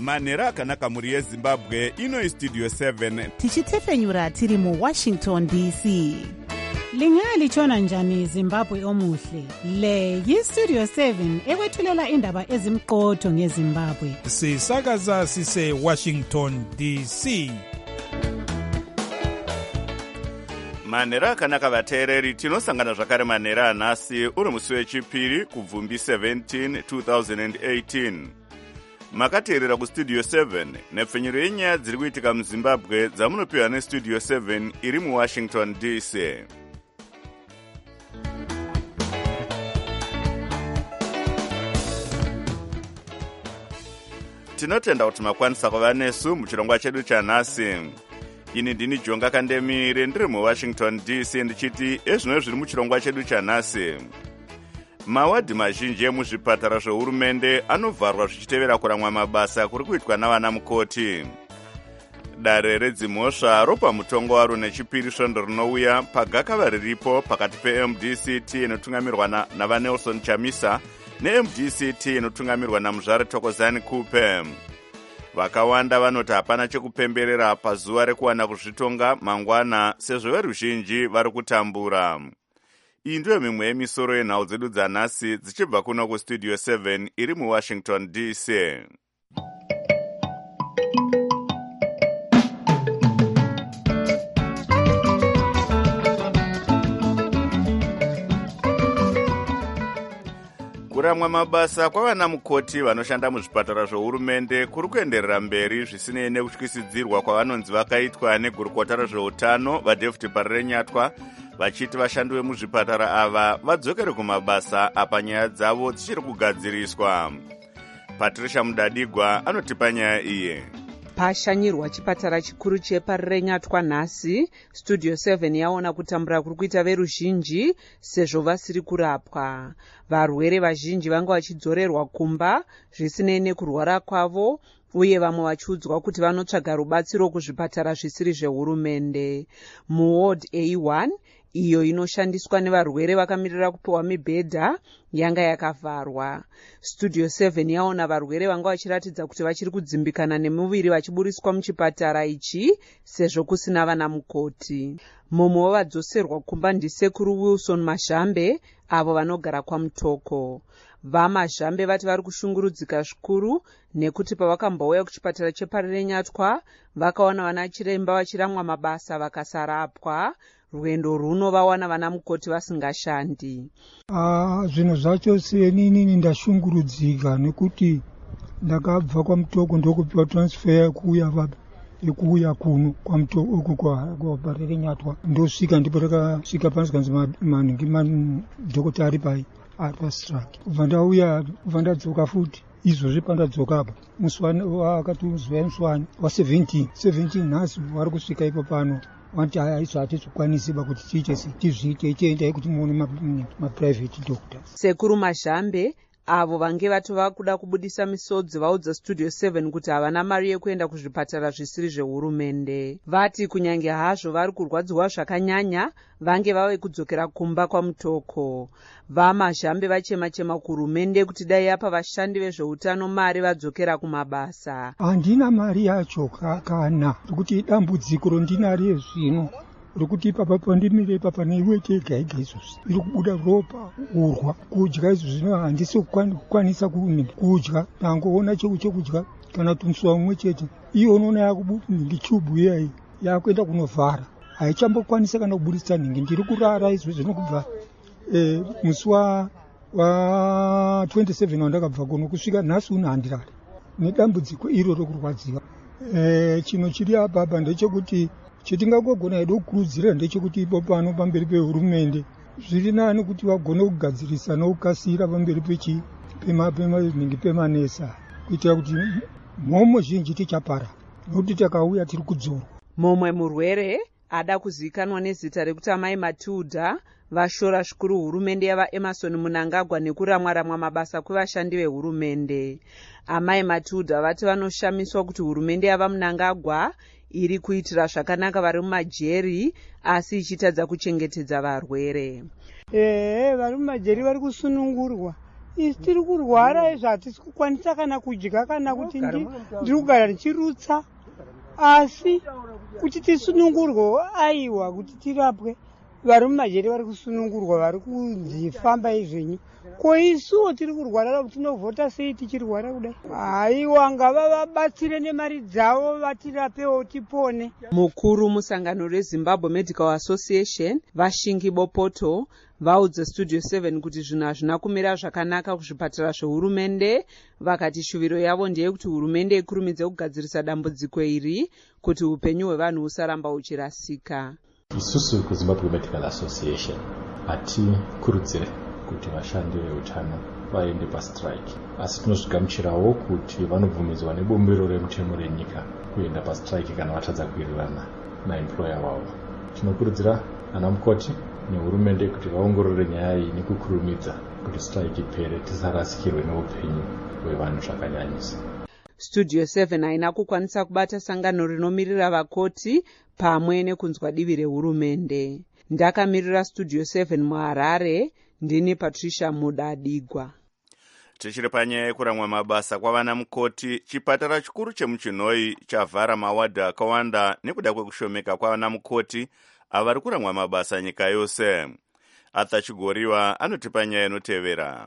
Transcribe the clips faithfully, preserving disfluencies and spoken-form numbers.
manhero akanaka mhuri yezimbabwe. Ino istudio seven tichitefenyura tiri muwashington D C. Lingalitshona njani Zimbabwe omuhle? Le yistudio seven ekwethulela indaba ezimqotho ngeZimbabwe. Sisakaza sise Washington D C. manhero akanaka vateereri, tinosangana zvakare manhero anhasi uri musi wechipiri kubvumbi seventeen twenty eighteen. Makateerera kustudio seven nepfenyuro yenyaya dziri kuitika muzimbabwe dzamunopiwa nestudio seven iri muwashington D C. Tinotenda kuti makwanisa kuva nesu muchirongwa chedu chanhasi. Ini ndini Jonga Kandemire ndiri muwashington D C ndichiti ezvino zviri muchirongwa chedu chanhasi. Mawadhi mazhinji emuzvipatara zvehurumende anovharwa zvichitevera kuramwa mabasa kuri kuitwa navana mukoti. Dare redzimhosva ropa mutongo waro nechipiri svondo rinouya pagakava riripo pakati pe-M D C T inotungamirwa navaNelson Chamisa ne-M D C T inotungamirwa naMuzvare Thokozani Kupe. Vakawanda vanoti hapana chekupemberera pazuva rekuwana kuzvitonga mangwana sezvo veruzhinji vari kutambura. Iyi ndiyo mimwe yemisoro yenhau dzedu dzanhasi dzichibva kuno kustudio seven iri muwashington D C. Kuramwa mabasa kwavana mukoti vanoshanda muzvipatara zvohurumende kuri kuenderera mberi zvisinei nekutyisidzirwa kwavanonzi vakaitwa negurukota rezveutano vaDavid Parirenyatwa, vachiti vashandi vemuzvipatara ava vadzokere kumabasa apa nyaya dzavo dzichiri kugadziriswa. Patricia Mudadigwa anotipa nyaya iyi. Pashanyirwa chipatara chikuru cheParirenyatwa nhasi, studio seven yaona kutambura kuri kuita veruzhinji sezvo vasiri kurapwa. Varwere vazhinji vanga vachidzorerwa kumba zvisinei nekurwara kwavo, uye vamwe vachiudzwa kuti vanotsvaga rubatsiro kuzvipatara zvisiri zvehurumende. Muward A one iyo inoshandiswa nevarwere vakamirira kupiwa mibhedha yanga yakavharwa. Studio seven yaona varwere vanga vachiratidza kuti vachiri kudzimbikana nemuviri vachiburiswa muchipatara ichi sezvo kusina vana mukoti. Mumwe wavadzoserwa kumba ndisekuru Wilson Mazhambe avo vanogara kwaMutoko. VaMazhambe vati vari kushungurudzika zvikuru nekuti pavakambouya kuchipatara cheParirenyatwa vakaona vana chiremba vachiramwa mabasa vakasarapwa. Rwendo runo vawana vana mukoti vasingashandi. Ah, zvino zvacho senini ndashungurudzika nekuti ndakabva kwaMutoko ndokupiwa transfer kuuya baba yekuuya kuno kwaMutoko uko kwa Parirenyatwa ndosvika ndipo takasvika panzvanzi maningi madhokota ari pai ari pastrike. Kubva ndauya kubva ndadzoka futi izvozvi pandadzoka apa musi wakatuzwa muswani wa seventeen seventeen nhasi vari kusvika ipo pano wanti haizvo hatizokwanisiba kuti tiite tizviite ichiendai kuti muone maprivate doctors. Sekuru Mazhambe avo vange vatova kuda kubudisa misodzi vaudza studio seven kuti havana mari yekuenda kuzvipatara zvisiri zvehurumende. Vati kunyange hazvo vari kurwadziwa zvakanyanya vange vave kudzokera kumba kwaMutoko. VaMazhambe vachema-chema kuhurumende kuti dai yapa vashandi vezveutano mari vadzokera kumabasa. Handina mari yacho kana kuti dambudziko rondinari yezvino rokuti ipapa pandimire ipapa neiwe tega ega izvozvi iri kubuda ropa urwa kudya izvo zvino handisi kukwanisa kudya nangoona cheu chekudya kana tumuswa mumwe chete iyo unoona yakubudichubu iyayi yakuenda kunovhara haichambokwanisa kana kubudisa nhingi ndiri kurara izvozvi nokubva musi wa twenty-seven wandakabva kuno kusvika nhasi uno handirari nedambudziko iro rokurwadziwa. Chino chiri apapa ndechekuti chetingagona hedu kukurudzira ndechekuti ipo pano pamberi pehurumende zviri nani kuti vagone kugadzirisa nokukasira pamberi pechi pemaningi pemanesa kuitira kuti mhomo zhinji tichapara nokuti takauya tiri kudzorwa. Mumwe murwere ada kuzivikanwa nezita rekuti Amai Matilda vashora zvikuru hurumende yavaEmerson Mnangagwa nekuramwa-ramwa mabasa kwevashandi vehurumende. Amai Matilda vati vanoshamiswa kuti hurumende yavaMnangagwa iri kuitira zvakanaka vari mumajeri asi ichitadza kuchengetedza varwere. Eh, vari mumajeri vari kusunungurwa isi tiri kurwara izvo hatisi kukwanisa kana kudya kana kuti ndiri kugara ndichirutsa, asi kuti tisunungurwe aiwa kuti tirapwe. Vari mumajeri vari kusunungurwa, vari kunzifamba izvenyu. Ko isuwo tiri kurwara tinovhota sei tichirwara kudai? Haiwa, ngava vabatsire nemari dzavo vatirapewo tipone. Mukuru musangano reZimbabwe Medical Association Vashingi Bopoto vaudza Studio seven kuti zvinhu hazvina kumira zvakanaka kuzvipatara zvehurumende. Vakati shuviro yavo ndeyekuti hurumende ikurumidze kugadzirisa dambudziko iri kuti upenyu hwevanhu husaramba huchirasika. Isusu kuZimbabwe Medical Association hatikurudzire kuti vashandi veutano vaende pastrike, asi tinozvigamuchirawo kuti vanobvumidzwa nebombero remutemo renyika kuenda pastrike kana vatadza kuwirirana naemployer wavo. Tinokurudzira ana mukoti nehurumende kuti vaongorore nyaya iyi nekukurumidza kuti strike ipere, tisarasikirwe neupenyu hwevanhu zvakanyanyisa. Studio seven haina kukwanisa kubata sangano rinomirira vakoti pamwe nekunzwa divi rehurumende. Ndakamirira Studio seven muHarare, ndini Patricia Mudadigwa. Tichiri panyaya yekuramwa mabasa kwavana mukoti, chipatara chikuru chemuChinoi chavhara mawadhi akawanda nekuda kwekushomeka kwavana mukoti avari kuramwa mabasa nyika yose. Arthur Chigoriwa anotipa nyaya inotevera.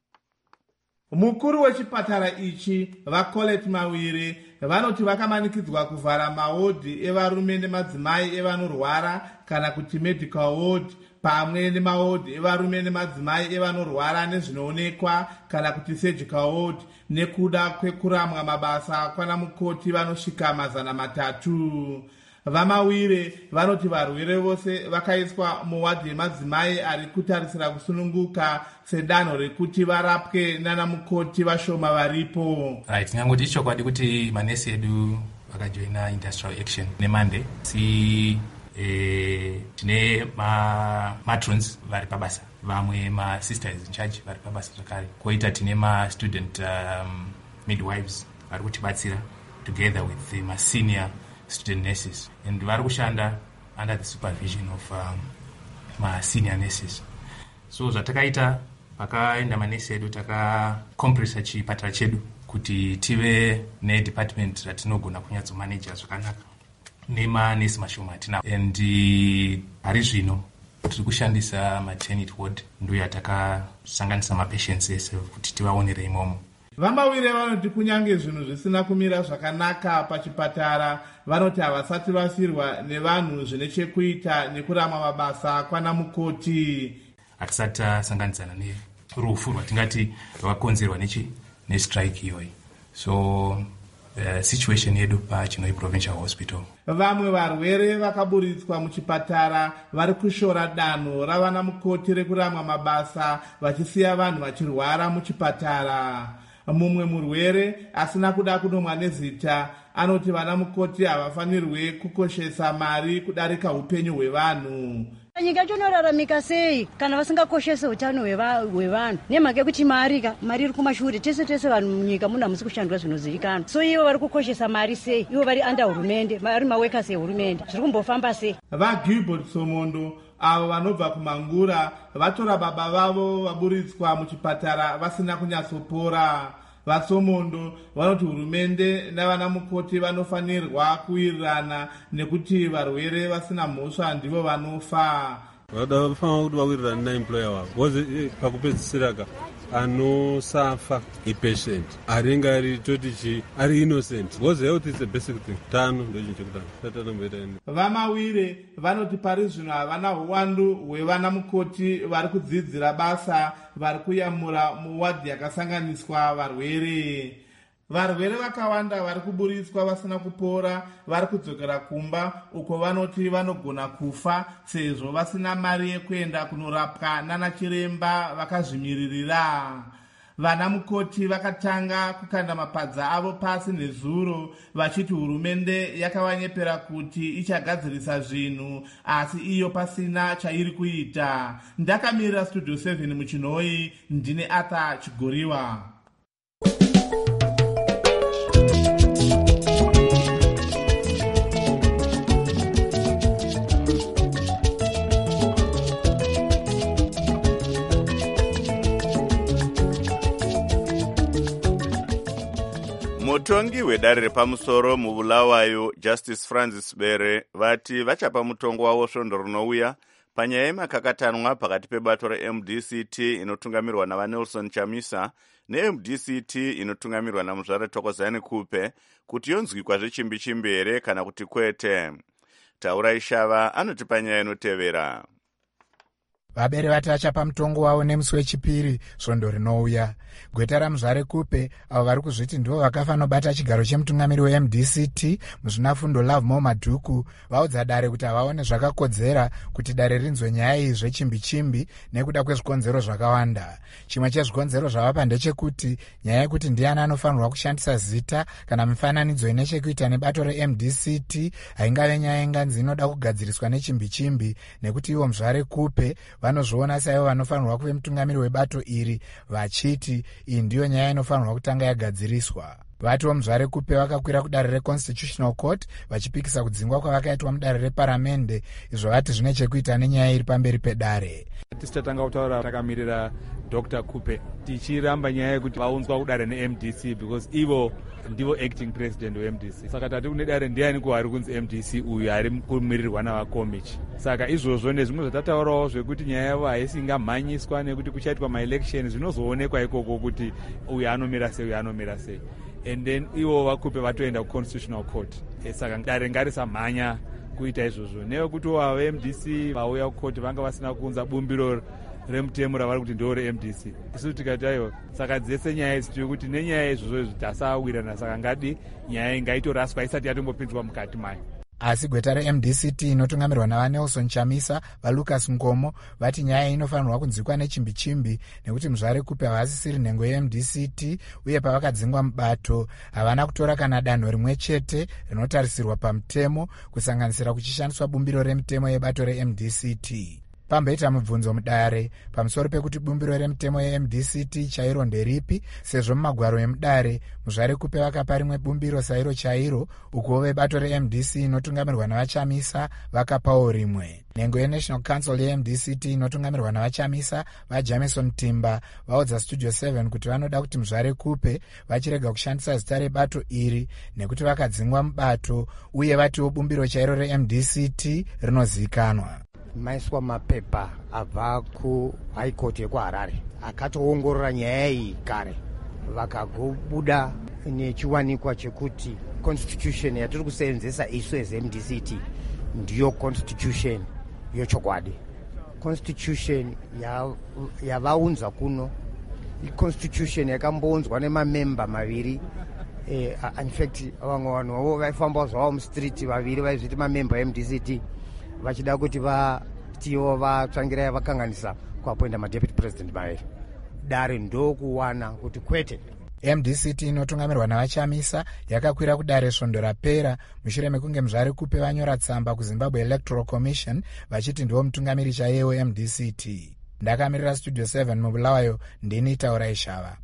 Mukuru wechipatara ichi vaColette Mawire vanoti vakamanikidzwa kuvhara mahodhi evarume nemadzimai evanorwara kana kuti medical ward, pamwe nemahodhi evarume nemadzimai evanorwara nezvinoonekwa kana kuti surgical ward, nekuda kwekuramwa mabasa kwana mukoti vanosvika mazana matatu. Vamawire vanoti varwere vose vakaiswa muwadhi yemadzimai ari kutarisira kusununguka sedanho rekuti varapwe nana mukoti vashoma varipo. Right, tinangoti chokwadi kuti manesi edu vakajoina industrial action neMonday. Si eh tine ma matrons vari pabasa, vamwe ma sisters in charge vari pabasa zvakare. Koita tine ma student um, midwives vari kutibatsira together with the ma senior student nurses, and vari kushanda under the supervision of um, ma senior nurses. So zvatakaita pakaenda manesi edu takakompresa chipatara chedu kuti tive nedepartment ratinogona kunyatsomaneja zvakanaka nemanesi mashoma atina, and hari zvino tiri kushandisa maternity ward ndo yatakasanganisa mapatients ese kuti tivaonere imomo. Vamawire vanoti kunyange zvinhu zvisina kumira zvakanaka pachipatara, vanoti havasati vafirwa nevanhu zvine chekuita nekuramwa mabasa kwana mukoti. Hatisati tasanganisana nerufu rwatingati rwakakonzerwa nestrike iyoyi. So uh, situation yedu paChinoi Provincial Hospital, vamwe varwere vakaburitswa muchipatara vari kushora danho ravana mukoti rekuramwa mabasa vachisiya vanhu vachirwara muchipatara. Mumwe murwere asina kuda kunomwa nezita anoti vana mukoti havafanirwe kukoshesa mari kudarika upenyu hwevanhu. Nyika yacho inoraramika sei kana vasingakoshese utano hwevanhu? Nemhaka yekuti mari ka mari iri kumashure, tese tese vanhu munyika muna musi kushandwa zvinozivikanwa. So ivo vari kukoshesa mari sei? Ivo vari under hurumende, vari maworkers ehurumende, zviri kumbofamba sei? VaGilbert Somondo avo vanobva kuMangura vatora baba vavo vaburitswa muchipatara vasina kunyatsopora. VaSomondo vanoti hurumende navana mukoti vanofanirwa kuwirirana nekuti varwere vasina mhosva ndivo vanofa. Vadafanira kuti vawirirane naemployer wavo, because pakupedzisiraka anosafa ipatient aringa ari toti ari innocent, because health is the basic thing. Tano ndo chinhu chekutanga tatanomboita ini. Vamawire vanoti pari zvino havana uwandu hwevana mukoti vari kudzidzira basa vari kuyamura muwadhi yakasanganiswa varwere. Varwere vakawanda vari kuburitswa vasina kupora vari kudzokera kumba uko vanoti vanogona kufa sezvo vasina mari yekuenda kunorapwa nana chiremba vakazvimiririra. Vana mukoti vakatanga kukanda mapadza avo pasi nezuro vachiti hurumende yakavanyepera kuti ichagadzirisa zvinhu asi iyo pasina chairi kuita. Ndakamirira Studio seven muChinoi, ndine Arthur Chigoriwa. mutongi wedare repamusoro mubulawayo Justice Francis Bere vati vachapa mutongo wavo svondo rinouya panyaya yemakakatanwa pakati pebato reM D C T inotungamirwa navaNelson Chamisa neM D C T inotungamirwa namuzvare Thokozani Kupe kuti yonzwikwa zvechimbi-chimbi here kana kuti kwete. Taurai Shava anoti panyaya inotevera. Vabere vati vachapa mutongo wavo nemusi wechipiri svondo rinouya. Gweta ramuzvare Kupe avo vari kuzviti ndivo vakafanobata chigaro chemutungamiri weM D C T muzvinafundo Love More Madhuku vaudza dare kuti havaone zvakakodzera kuti dare rinzwe nyaya iyi zvechimbi-chimbi nekuda kwezvikonzero zvakawanda. Chimwe chezvikonzero zvavapa ndechekuti nyaya yekuti ndiani anofanirwa kushandisa zita kana mifananidzo ine chekuita nebato reM D C T haingave nyaya inganzi inoda kugadziriswa nechimbi-chimbi nekuti ivo muzvare Kupe vanozviona saivo vanofanirwa kuve mutungamiri webato iri vachiti iyi ndiyo nyaya inofanirwa kutanga yagadziriswa. Vatiwo muzvare Kupe vakakwira kudare reConstitutional Court vachipikisa kudzingwa kwavakaitwa mudare reparamende izvo vati zvine chekuita nenyaya iri pamberi pedare. Tisichatanga kutaura takamirira Doctor Kupe tichiramba nyaya yekuti vaunzwa kudare neM D C because ivo ndivo acting president weM D C. Saka tati kune dare ndiani kuhari kunzi M D C uyu ari kumirirwa navakomichi. Saka izvozvo nezvimwe zvatataurawo zvekuti nyaya yavo haisingamhanyiswa nekuti kuchaitwa maelection zvinozoonekwa ikoko kuti uyu anomira sei uyu anomira sei. And then ivo vaKupe vatoenda kuConstitutional Court. E, saka dare ngarisamhanya kuita izvozvo. Nekuti vaM D C vauya kucourt vanga vasina kuunza bumbiro remutemo ravari kuti ndo reM D C. Isu tikati aiwa saka dzese nyaya idzi tiri kuti nenyaya izvozvo izvi tasawirana saka ngadi nyaya ingaitoraswa isati yatombopinzwa mukati mayo. Asi gweta reM D C T inotungamirwa navaNelson Chamisa vaLucas Ngomo vati nyaya inofanirwa kunzwikwa nechimbi-chimbi nekuti muzvare Kupe havasisiri nhengo yeM D C T uye pavakadzingwa mubato havana kutora kana danho rimwe chete rinotarisirwa pamutemo kusanganisira kuchishandiswa bumbiro remutemo yebato reM D C T. Pamboita mubvunzo mudare pamusoro pekuti bumbiro remutemo yeM D C T chairo nderipi sezvo mumagwaro emudare muzvare Kupe vakapa rimwe bumbiro sairo chairo ukuwo vebato reM D C inotungamirwa navachamisa vakapawo rimwe. Nhengo yeNational Council yeM D C T inotungamirwa navachamisa vaJamison Timba vaudza Studio seven kuti vanoda kuti muzvare Kupe vachirega kushandisa zita rebato iri nekuti vakadzingwa mubato uye vatiwo bumbiro chairo reM D C T rinozivikanwa. Maiswa mapepa abva kuHigh Court yekuHarare akatoongorora nyaya iyi kare vakagobuda nechiwanikwa chekuti constitution yatiri kusenzesa isu as M D C T ndiyo constitution yochokwadi. Constitution yavaunza kuno constitution yakambounzwa nemamemba maviri. Eh, in fact vamwe vanhu vaifamba zvavo mustreet vaviri vaizviti mamemba eM D C T vachida kuti vatiwo vatsvangirai vakanganisa kuapoinda madeputy president mairi. Dare ndokuwana kuti kwete. M D C T inotungamirwa navachamisa yakakwira kudare svondo rapera mushure mekunge muzvare Kupe vanyora tsamba kuZimbabwe Electoral Commission vachiti ndiwo mutungamiri chaiyewo M D C T. Ndakamirira Studio seven mubulawayo ndini Taurai Shava.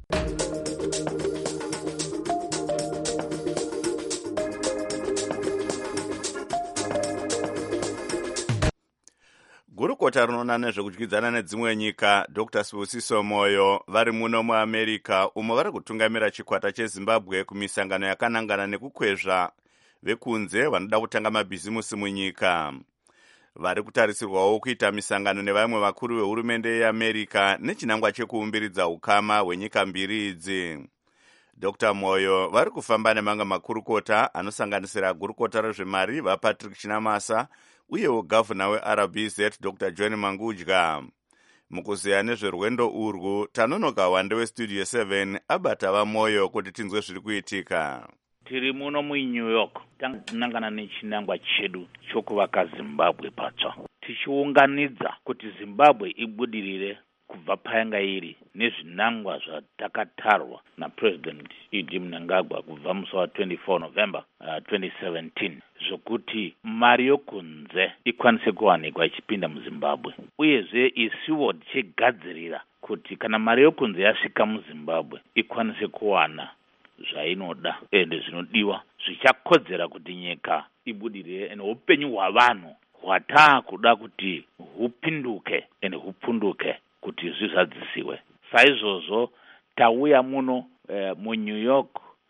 Gurukota rinoona nezvekudyidzana nedzimwe nyika Doctor Sibusiso Moyo vari muno muAmerica umo vari kutungamira chikwata cheZimbabwe kumisangano yakanangana nekukwezva vekunze vanoda kutanga mabhizimusi munyika. Vari kutarisirwawo kuita misangano nevamwe vakuru vehurumende yeAmerica nechinangwa chekuumbiridza ukama hwenyika mbiri idzi. Doctor Moyo vari kufamba nemamwe makurukota anosanganisira gurukota rezvemari vaPatrick Chinamasa uyewo gavhuna weR B Z Doctor John Mangudya. Mukuziya nezverwendo urwu tanonoka wande weStudio seven abata vaMoyo kuti tinzwe zviri kuitika. Tiri muno muNew York tanangana nechinangwa chedu chokuvaka Zimbabwe patsva tichiunganidza kuti Zimbabwe ibudirire kubva payanga iri nezvinangwa zvatakatarwa naPresident Idi Mnangagwa kubva musi wa twenty-four November uh, twenty seventeen zvokuti mari yokunze ikwanise kuwanikwa ichipinda muZimbabwe uyezve isiwo tichigadzirira kuti kana mari yokunze yasvika muZimbabwe ikwanise kuwana zvainoda ende zvinodiwa zvichakodzera kuti nyika ibudirire ene upenyu hwavanhu hwataa kuda kuti hupinduke ende hupunduke kuti zvizadzisiwe. Saizvozvo tauya muno eh, muNew York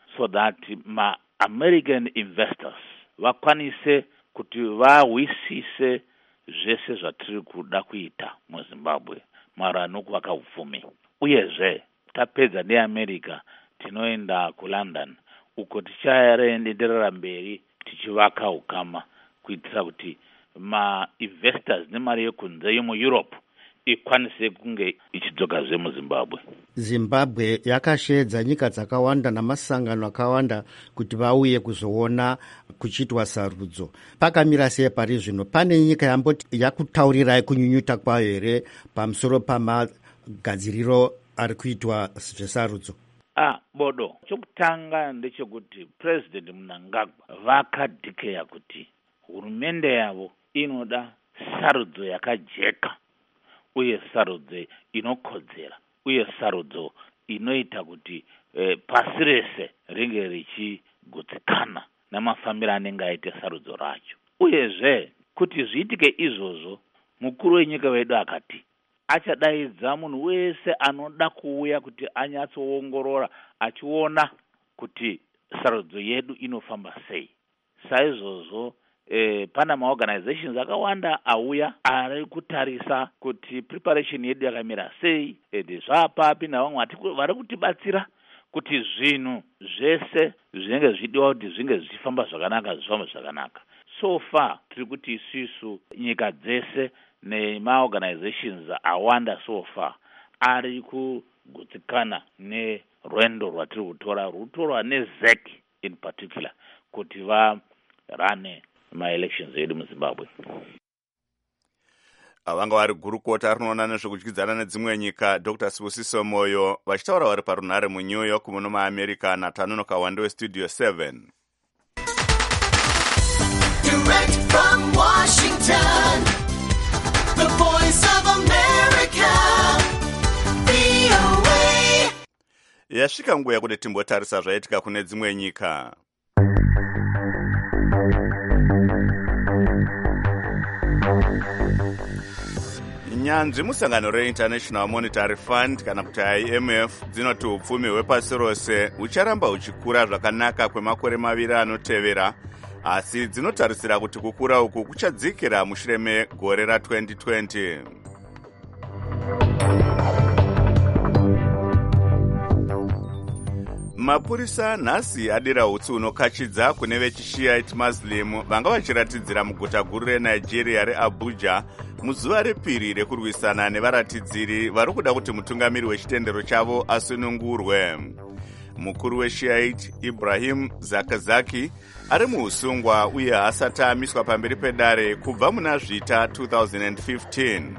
so that ma-American investors vakwanise kuti vahwisise zvese zvatiri kuda kuita muZimbabwe mara nokuvaka upfumi. Uyezve tapedza neAmerica tinoenda kuLondon uko tichaenderera mberi tichivaka ukama kuitira kuti ma-investors nemari yekunze yemuEurope ikwanise kunge ichidzoka zve muZimbabwe. Zimbabwe yakashedza nyika dzakawanda namasangano akawanda kuti vauye kuzoona kuchitwa sarudzo. Pakamira sei pari zvino? Pane nyika yamboti yakutaurirai kunyunyuta kwayo here pamusoro pamagadziriro ari kuitwa zvesarudzo? Ah, bodo. Chokutanga ndechekuti President Mnangagwa vakadhikeya kuti hurumende yavo inoda sarudzo yakajeka uye sarudzo inokodzera uye sarudzo inoita kuti eh, pasi rese ringe richigutsikana namafambiro anenge aite sarudzo racho. Uyezve kuti zviitike izvozvo, mukuru wenyika wedu akati achadaidza munhu wese anoda kuuya kuti anyatsoongorora achiona kuti sarudzo yedu inofamba sei. Saizvozvo Eh, pana maorganizations akawanda auya ari kutarisa kuti preparation yedu yakamira sei, ende zvapapi navamwe vari kutibatsira kuti zvinhu zvese zvinenge zvidiwa kuti zvinge zvichifamba zvakanaka zvifamba zvakanaka. So far tiri kuti isusu nyika dzese nemaorganizations awanda so far ari kugutsikana nerwendo rwatiri kutora rutorwa neZ E C in particular kuti varane ma-elections edu muZimbabwe. Vanga vari gurukota rinoona nezvekudyidzana nedzimwe nyika Doctor Sibusiso Moyo vachitaura vari parunhare muNew York muno muAmerica naTanono Kawande weStudio seven. Direct from Washington, the voice of America, V O A. Yasvika nguva yekuti timbotarisa zvaitika kune dzimwe nyika. Nyanzvi musangano reInternational Monetary Fund kana kuti I M F dzinoti upfumi hwepasi rose hucharamba huchikura zvakanaka kwemakore maviri anotevera, asi dzinotarisira kuti kukura uku kuchadzikira mushure megore ra twenty twenty. Mapurisa nhasi adira hutsi hunokachidza kune vechishiite Muslim vanga vachiratidzira muguta guru reNigeria reAbuja muzuva repiri rekurwisana nevaratidziri vari kuda kuti mutungamiri wechitendero chavo asunungurwe. Mukuru weshiite Ibrahim Zakazaki ari muusungwa uye haasati amiswa pamberi pedare kubva muna zvita two thousand fifteen.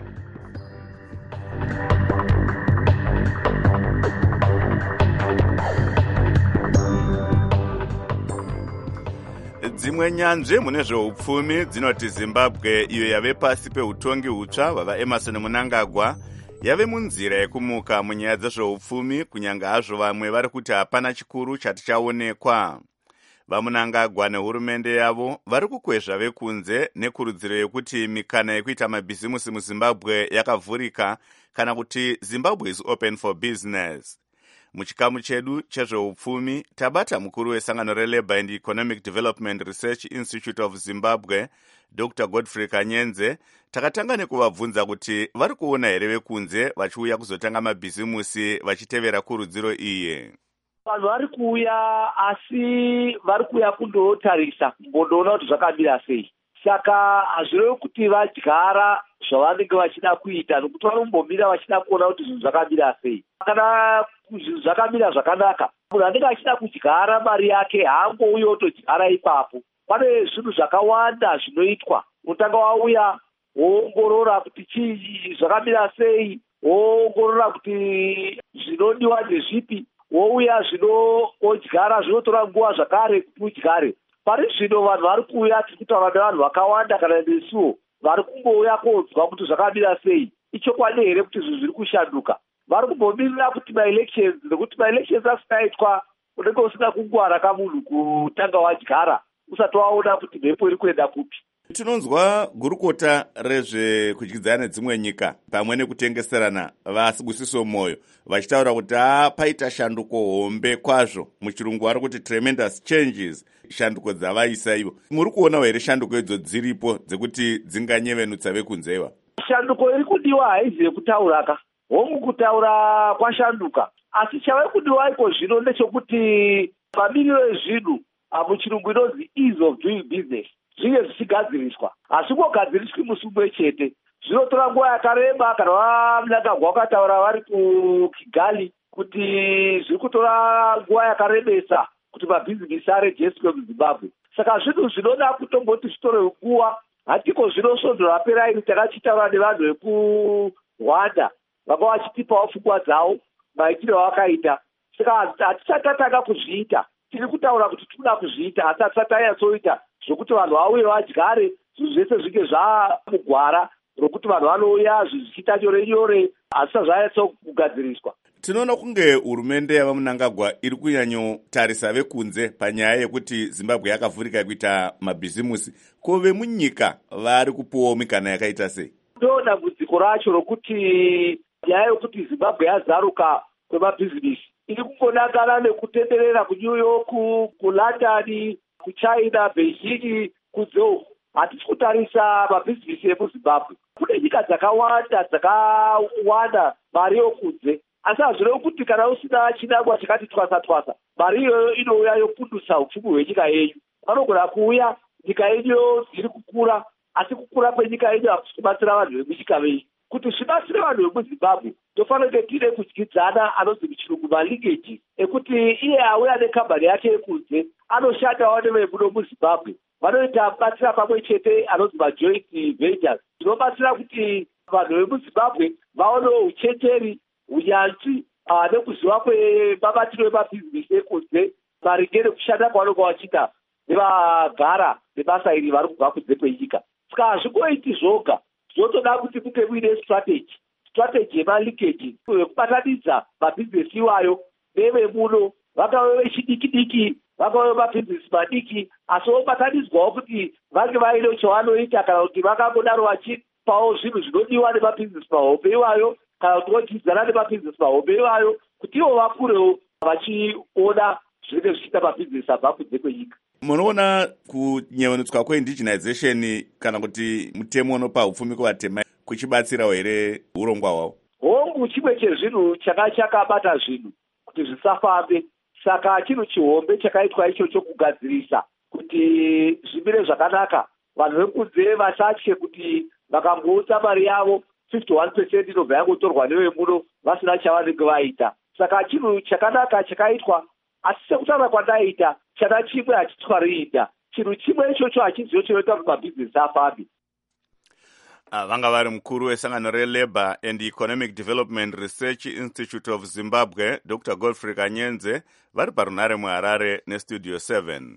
Dzimwe nyanzvi mune zveupfumi dzinoti Zimbabwe, iyo yave pasi peutongi hutsva hwava Emmerson Mnangagwa, yave munzira yekumuka munyaya dzezveupfumi, kunyanga hazvo vamwe vari kuti hapana chikuru chati chaonekwa. VaMnangagwa nehurumende yavo vari kukwezva vekunze nekurudziro yekuti mikana yekuita mabhizimusi muZimbabwe yakavhurika, kana kuti Zimbabwe is open for business. Muchikamu chedu chezveupfumi tabata mukuru wesangano reLabour and Economic Development Research Institute of Zimbabwe, Doctor Godfrey Kanyenze. Takatanga nekuvabvunza kuti vari kuona here vekunze vachiuya kuzotanga mabhizimusi vachitevera kurudziro iyi. Vanhu vari kuuya asi vari kuuya kundotarisa kundoona kuti zvakamira sei. Saka hazvirevi kuti vadyara zvavanenge vachida kuita, nokuti vanombomira vachida kuona kuti zvinhu zvakamira sei. Kana zvinhu zvakamira zvakanaka, munhu anenge achida kudyara mari yake haangouya otodyara ipapo. Pane zvinhu zvakawanda zvinoitwa. Unotanga wauya woongorora kuti chii zvakamira sei, woongorora kuti zvinodiwa ndezvipi, wouya zvino odyara zvinotora nguva zvakare kuti udyare. Pari zvino vanhu vari kuuya, tiri kutaura nevanhu vakawanda kana nesuwo vari kungouya konzwa kuti zvakamira sei. Ichokwadi here kuti zvinhu zviri kushanduka. Vari kumbomirira kuti ma-elections, nekuti ma-elections asinaitwa unenge usina kungwara kamunhu kutanga wadyara usati waona kuti mhepo iri kuenda kupi. Tinonzwa gurukota rezvekudyidzana nedzimwe nyika pamwe nekutengeserana vasibusiso mwoyo vachitaura kuti paita shanduko hombe kwazvo, muchirungu vari kuti tremendous changes, shanduko dzavaisa ivo. Muri kuonawo here shanduko idzo dziripo dzekuti dzinganyevenutsa vekunzeiwa? Shanduko iri kudiwa haizi yekutauraka, hongu kutaura kwashanduka, asi chavari kudiwa iko zvino ndechekuti mamiriro ezvinhu muchirungu inonzi ease of doing business zvinge zvichigadziriswa. Hazvingogadziriswi musi mumwe chete, zvinotora nguva yakareba. Kana vaMnangagwa vakataura vari kuKigali kuti zviri kutora nguva yakarebesa kuti mabhizinesi arejeswe muZimbabwe. Saka zvinhu zvinoda kutomboti zvitore nguva. Hatiko zvino svondo rapera iri takachitaura nevanhu vekuRwanda vanga vachitipawo pfungwa dzavo maitiro avakaita. Saka hatichatatanga kuzviita, tiri kutaura kuti tinoda kuzviita, asi hatisatanyatsoita zvokuti vanhu vauye vadyare zvinhu zvese zvinge zvamugwara rokuti vanhu vanouya zvinhu zvichiita nyore nyore, hazvisati zvanyatsokugadziriswa. Tinoona kunge hurumende yavaMnangagwa iri kunyanyotarisa vekunze panyaya yekuti Zimbabwe yakavhurika kuita mabhizimusi. Ko vemunyika vari kupuwawo mikana yakaita sei? Ndo dambudziko racho rokuti nyaya yokuti Zimbabwe yazaruka kwemabhizinesi iri kungonangana nekutenderera kuNew York, kuLondon, kuChina, Beijing, kuZhou. Hatisi kutarisa mabhizinesi emuZimbabwe. Kune nyika dzakawanda dzakawanda mari yokunze, asi hazvirevi kuti kana usina chinangwa chakati twasa twasa, mari iyoyo inouya yopundutsa upfumi hwenyika yenyu. Vanogona kuuya nyika yenyu iri kukura, asi kukura kwenyika yenyu hakusi kubatsira vanhu vemunyika venyu. Kuti zvibatsire vanhu vemuZimbabwe tofanira kunge tine kudyidzana anonzi muchirungu malingeji ekuti iye auya nekambani yake yekunze anoshandawo nevemuno muZimbabwe, vanoita batsira pamwe chete anonzi majoint ventures. Zvinobatsira kuti vanhu vemuZimbabwe vaonewo uchenjeri, unyanzvi nekuziva kwemabatiro emabhizinesi ekunze maringe nekushanda kwavanonga vachiita nevagara nebasa iri vari kubva kunze kwenyika. Saka hazvingoiti zvoga, zvinotoda kuti kunge muine strategy strategy yemalinkeji yekubatanidza mabhizinesi iwayo nevemuno, vangave vechidiki diki, vangave mabhizinesi madiki, asi vobatanidzwawo kuti vange vaine chavanoita, kana kuti vangangodaro vachipawo zvinhu zvinodiwa nemabhizinesi mahombe iwayo, kana kuti vodyidzana nemabhizinesi mahombe iwayo, kuti ivo vakurewo vachiona zvinenge zvichiita mabhizinesi abva kunze kwenyika. Munoona kunyevenutswa kweindigenization kana kuti mutemo unopa upfumi kuvatema kuchibatsirawo here urongwa hwavo? Hongu chimwe chezvinhu chaka chakabata zvinhu kuti zvisafambe. Saka chinhu chihombe chakaitwa icho chokugadzirisa kuti zvimire zvakanaka, vanhu vekunze vasatye kuti vakangoutsa mari yavo fifty one percent inobva yangotorwa nevemuno vasina chavanenge vaita. Saka chinhu chakanaka chakaitwa, asi sekutaura kwandaita chana chimwe hachitwariita. Chinhu chimwe ichocho hachizivo chinoita kuti mabhizinesi afambe. Vanga vari mukuru wesangano reLabour and Economic Development Research Institute of Zimbabwe, Doctor Godfrey Kanyenze, vari parunare muHarare neStudio seven.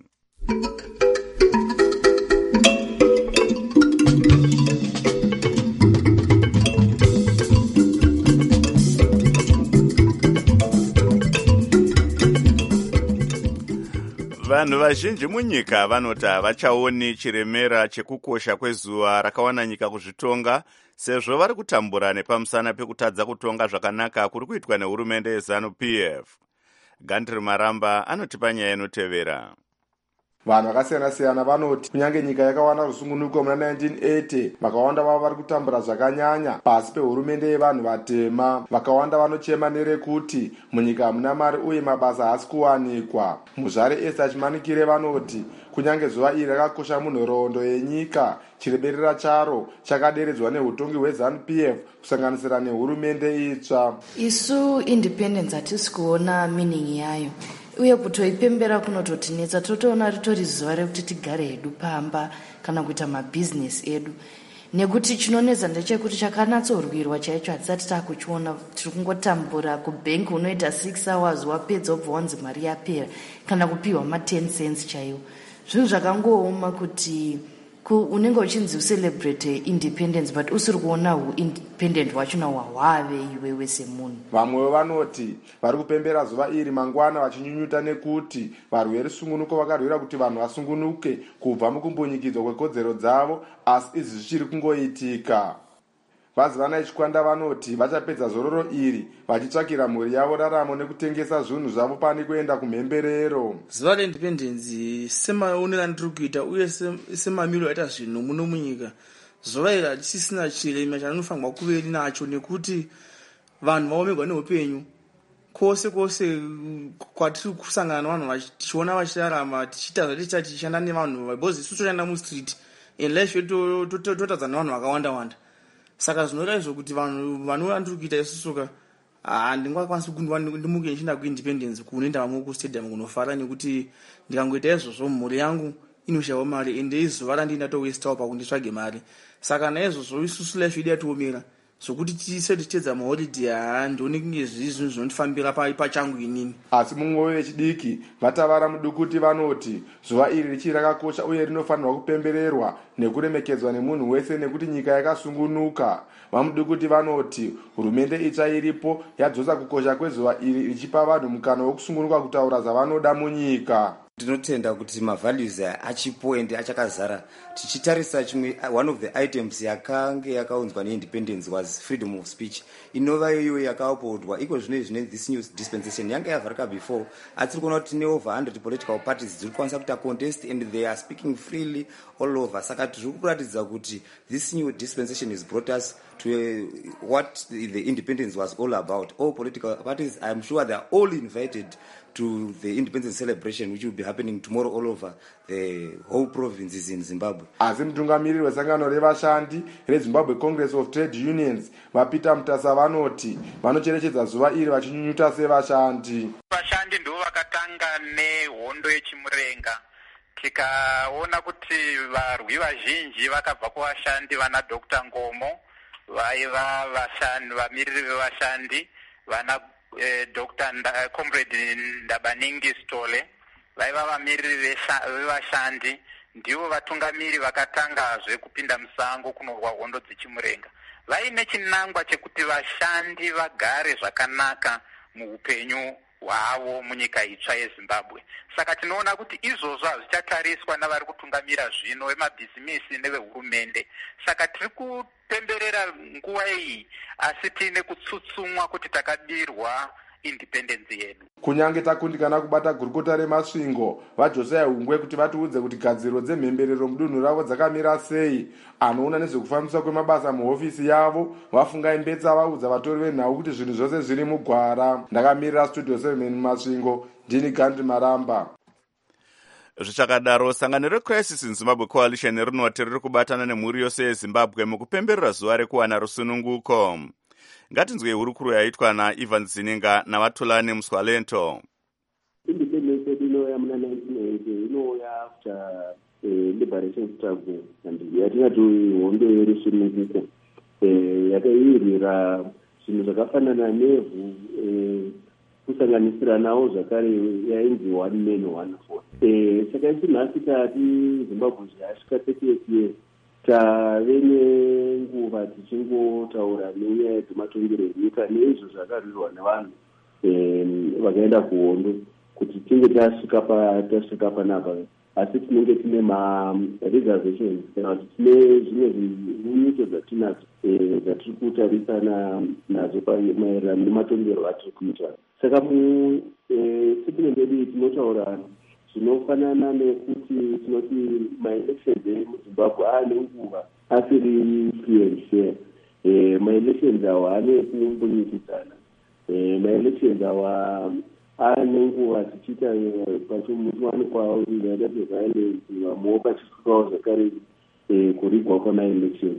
Vanhu vazhinji munyika vanoti havachaoni chiremera chekukosha kwezuva rakawana nyika kuzvitonga, sezvo vari kutambura nepamusana pekutadza kutonga zvakanaka kuri kuitwa nehurumende yeZanu-P F. Gandri Maramba anotipa nyaya inotevera. Vanhu vakasiyana-siyana vanoti kunyange nyika yakawana rusungunuko muna nineteen eighty, vakawanda vavo vari kutambura zvakanyanya pasi pehurumende yevanhu vatema. Vakawanda vanochema nerekuti munyika hamuna mari uye mabasa haasi kuwanikwa. Muzvare Esther Chimanikire vanoti kunyange zuva iri rakakosha munhoroondo yenyika, chireberera charo chakaderedzwa neutongi hweZanu-P F kusanganisira nehurumende itsva. Isu independence hatisi kuona meaning yayo, uye kutoipembera kunototinetsa. Totoona ritori zuva rekuti tigare hedu pamba kana kuita mabhizinesi edu, nekuti chinonetsa ndechekuti chakanatsorwirwa chaicho hatisati takuchiona. Tiri kungotambura kubhengi, unoita six hours wapedza obva wanzi mari yapera, kana kupiwa ma ten cents chaiwo. Zvinhu zvakangooma kuti unenge uchinzi ucelebrate independence but usiri kuona uindependent hwachona hwahwave iwewe semunhu. Vamwewo vanoti vari kupembera zuva iri mangwana vachinyunyuta nekuti varwere sungunuko vakarwira kuti vanhu vasungunuke kubva mukumbunyikidzwa kwekodzero dzavo, asi izvi zvichiri kungoitika. Vazivanai Chikwanda vanoti vachapedza zororo iri vachitsvakira mhuri yavo raramo nekutengesa zvinhu zvavo pane kuenda kumhemberero. Zuva reindependence semaonero andiri kuita uye semamiro aita zvinhu muno munyika, zuva iri hatisisina chirema chaninofanirwa kuve nacho nekuti vanhu vaomerwa neupenyu kwose kwose kwatiri kusangana navanhu tichiona vachirarama tichiita zvaticha tichishanda nevanhu because isu toshanda mustreet and life yedu totadza nevanhu vakawanda wanda. Saka zvinoita izvo kuti vanhu vanova ndiri kuita isusuka handingakwanisi kundiwa ndimuke ndichienda kuindependence kunoenda vamwe kustadium kunofara nekuti ndikangoita izvozvo mhuri yangu inoshayiwa mari ende izuva randienda towestawo pakunditsvage mari. Saka naizvozvo isusu life yedu yatiomera zvokuti tise tichitedza maholiday handioni kunge zvii zvinhu zvinondifambira pachangu inini. Asi mumwe wechidiki vatavara mudukuti vanoti zuva iri richiri rakakosha uye rinofanirwa kupembererwa nekuremekedzwa nemunhu wese nekuti nyika yakasungunuka. Vamudukuti vanoti hurumende itsva iripo yadzosa kukosha kwezuva iri richipa vanhu mukana wekusungunuka kutaura zvavanoda munyika. Tinotenda kuti mavalues achipo ende achakazara. Tichitarisa chimwe one of the items yakange yakaunzwa neindependence was freedom of speech. Inova iyo yakaupodwa iko zvine zvine this new dispensation yanga yavharika before. Atiri kuona kuti ne over one hundred political parties dziri kwanisa kuita contest and they are speaking freely all over. Saka tiri kuratidza kuti this new dispensation has brought us to uh, what the independence was all about. All political parties, I am sure they are all invited to the independence celebration which will be happening tomorrow all over the whole provinces in Zimbabwe. Asi mutungamiriri wesangano revashandi reZimbabwe Congress of Trade Unions vaPeter Mutasa vanoti vanocherechedza zuva iri vachinyunyuta sevashandi. Vashandi ndivo vakatanga nehondo yechimurenga. Tikaona kuti varwi vazhinji vakabva kuvashandi vana Doctor Ngomo vaiva vashandi vamiriri vevashandi vana Eh, Doctor Nda, Comrade Ndabaningi Stole vaiva vamiriri vevashandi ndivo vatungamiri vakatangazve kupinda musango kunorwa hondo dzechimurenga. Vaine chinangwa chekuti vashandi vagare zvakanaka muupenyu hwavo munyika itsva yeZimbabwe. Saka tinoona kuti izvozvo hazvichatariswa navari kutungamira zvino vemabhizimisi nevehurumende. Saka tiri kupemberera nguva iyi asi tiine kutsutsumwa kuti takabirwa independence yedu. Kunyange takundikana kubata gurukota remasvingo vaJosiah Hungwe kuti vatiudze kuti gadziro dzemhemberero mudunhu ravo dzakamira sei. Anoona nezvekufambiswa kwemabasa muhofisi yavo vafunga imbetsa vaudza vatori venhau kuti zvinhu zvose zviri mugwara. Ndakamirira Studio seven Masvingo, ndini Gandhi Maramba. Zvichakadaro, sangano reCrisis in Zimbabwe Coalition rinoti riri kubatana nemhuri yose yeZimbabwe mukupemberera zuva rekuwana rusununguko. Ngatinzwe hurukuru yaitwa naIvan Zininga navatulani Muswalento. Independence yedu yamuna nineteen eighty inoya after liberation struggle and yatingati hondo yerusununguko yakairira zvinhu zvakafanana nevhu kusanganisira nawo zvakare yainzi one man one vote. Saka isi nhasi tati Zimbabwe zvasvika thirtieth year tave nenguva tichingotaura nenyaya dzematongerero enyika neizvo zvakarwirwa nevanhu vakaenda kuhondo kuti tinge tasvika tasvika panapa. Asi tinenge tine ma-reservations kana kuti tine zvimwe zvinyunyuto dzatinadzo dzatiri kutarisana nadzo maererano nematongerero atiri kuita. Saka musitatimende yedu tinotaura zvinofanana nekuti tinoti ma-elections emuZimbabwe aane nguva asiri free and fair. Ma-elections awa ane kumbunyikidzana. Ma-elections awa ane nguva tichiita pachimuwani kwawo zvaita zveviolence vamwewo pachisvikawo zvakare kurigwa kwama-elections.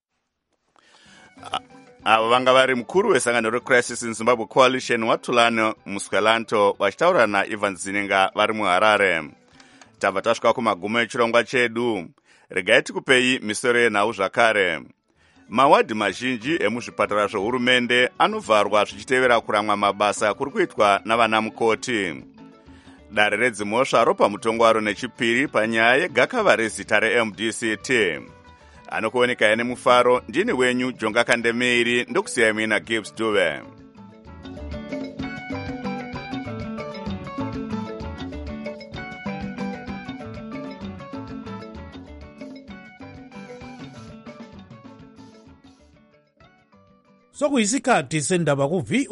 Avo vanga vari mukuru wesangano reCrisis in Zimbabwe Coalition Watulani Muswalento vachitaura naIvan Zininga vari muHarare. Tabva tasvika kumagumo echirongwa chedu. Regai tikupei misoro yenhau zvakare. Mawadhi mazhinji emuzvipatara zvehurumende anovharwa zvichitevera kuramwa mabasa kuri kuitwa navana mukoti. dare redzimhosva ropa mutongo waro nechipiri panyaya yegakava rezita reM D C T. Anokuoneka nemufaro ndini wenyu Jonga Kandemiri ndokusiyai mina Gibbs Dube. Sokuyisikhathi sendaba ku V